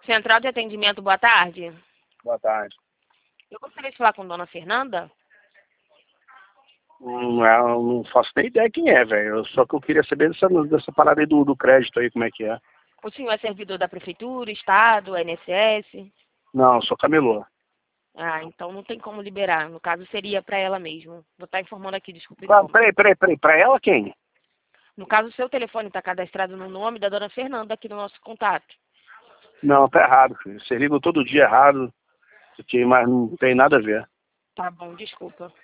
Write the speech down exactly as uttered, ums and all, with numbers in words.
Central de atendimento, boa tarde. Boa tarde. Eu gostaria de falar com dona Fernanda. Hum, eu não faço nem ideia quem é, velho. Só que eu queria saber dessa, dessa parada aí do, do crédito aí, como é que é. O senhor é servidor da prefeitura, estado, I N S S? Não, eu sou camelô. Ah, então não tem como liberar. No caso, seria para ela mesmo. Vou estar informando aqui, desculpe. Ah, Como. peraí, peraí, peraí. Pra ela quem? No caso, o seu telefone está cadastrado no nome da dona Fernanda aqui no nosso contato. Não, tá errado, filho. Você liga todo dia errado, porque, mas não tem nada a ver. Tá bom, desculpa.